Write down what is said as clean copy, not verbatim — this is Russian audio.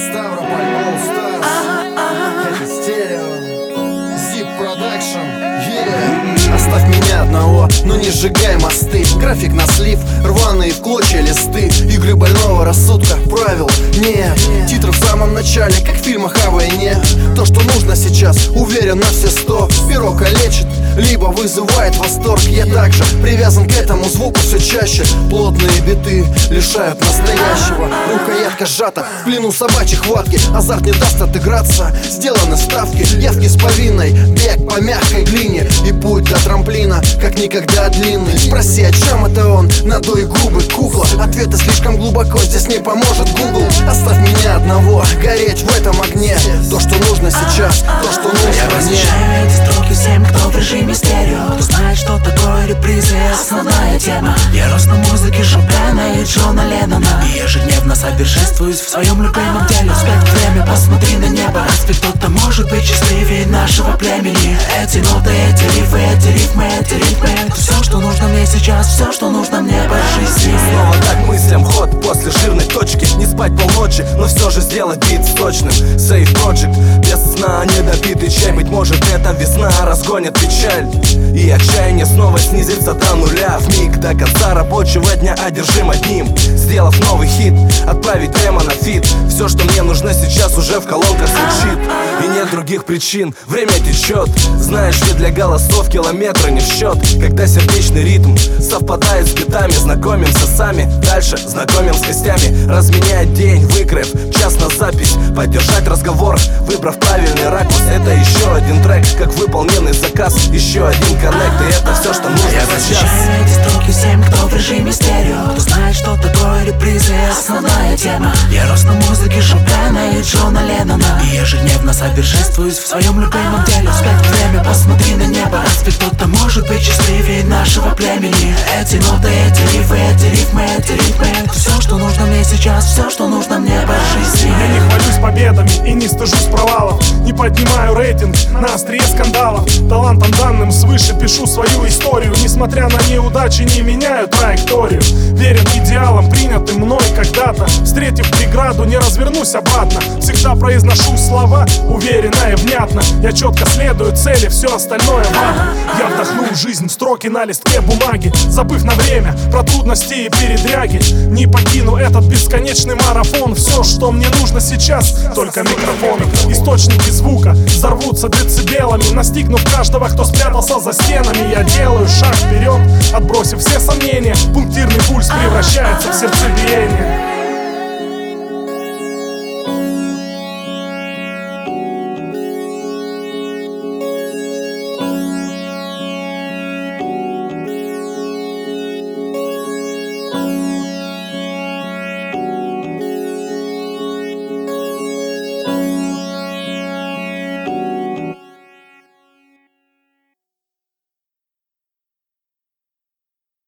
Ставрополь All Stars, это стерео, Zip Production, yeah. Оставь меня одного, но не сжигай мосты. График на слив, рваные в клочья листы. Игры больного рассудка, правил нет. Титры в самом начале, как в фильмах о войне. То, что нужно сейчас, уверен на все 100. Перо калечит, либо вызывает восторг. Я также привязан к этому звуку все чаще. Плотные биты лишают настоящего. Рукоятка сжата, в плену собачьей хватки. Азарт не даст отыграться, сделаны ставки. Явки с повинной, бег по мягкой глине. И путь до трамплина, как никогда длинный. Спроси, о чем это он, надуй губы, кукла. Ответы слишком глубоко, здесь не поможет Google. Оставь меня одного, гореть в этом огне. То, что нужно сейчас, то, что нужно мне. Я возвращаю эти строки всем, кто в режиме стерео. Кто знает, что такое репризы, основная тема. Я рос на музыке Шопена и Джона Леннона. И ежедневно совершенствуюсь в своем любимом деле. Успеть время, посмотри на небо. Разве кто-то может быть счастливее нашего племени? Эти ноты, эти рифы, эти ритмы, это все, что нужно мне сейчас, все, что нужно мне по жизни. Снова так мыслям ход после жирной точки. Не спать полночи, но все же сделать бит сочным. Safe Project, без сна, недопитый чай. Быть может, эта весна разгонит печаль, и отчаяние снова снизится до нуля. В миг до конца рабочего дня одержим одним. Сделав новый хит, отправить прямо на фит. Все, что мне нужно сейчас, уже в колонках звучит. И нет других причин, время течет. Знаешь, ведь для голосов километры не в счет. Когда сердечный ритм совпадает с битами, знакомимся сами, дальше знакомим с гостями. Разменять день, выкроив час на запись. Поддержать разговор, выбрав правильный ракурс. Это еще один трек, как выполненный заказ. Еще один коннект, и это все, что нужно сейчас. Я возвращаю эти строки всем, кто в режиме стерео. Кто знает, что такое репризы, основная тема. Я рос на музыке Шопена и Джона Леннона. И ежедневно совершенствуюсь в своем любимом деле. Успеть время, посмотри на небо. Разве кто-то может быть счастливее нашего племени? Эти ноты, эти рифы, эти ритмы, это все, что нужно мне сейчас, все, что нужно мне по жизни. Я не хвалюсь победами и не стыжусь провалов. Не поднимаю рейтинг на острие скандалов. Талантом данным свыше пишу свою историю. Несмотря на неудачи, не меняю траекторию. Верен идеалам, принятым мной когда-то. Встретив преграду, не развернусь обратно. Всегда произношу слова уверенно и внятно. Я четко следую цели, все остальное ватно. Я вдохну в жизнь строки на листке бумаги, забыв на время про трудности и передряги. Не покину этот бесконечный марафон. Все, что мне нужно сейчас, только микрофоны. Источники звука взорвутся децибелами, настигнув каждого, кто спрятался за стенами. Я делаю шаг вперед, отбросив все сомнения. Пунктирный пульс превращается в сердцебиение.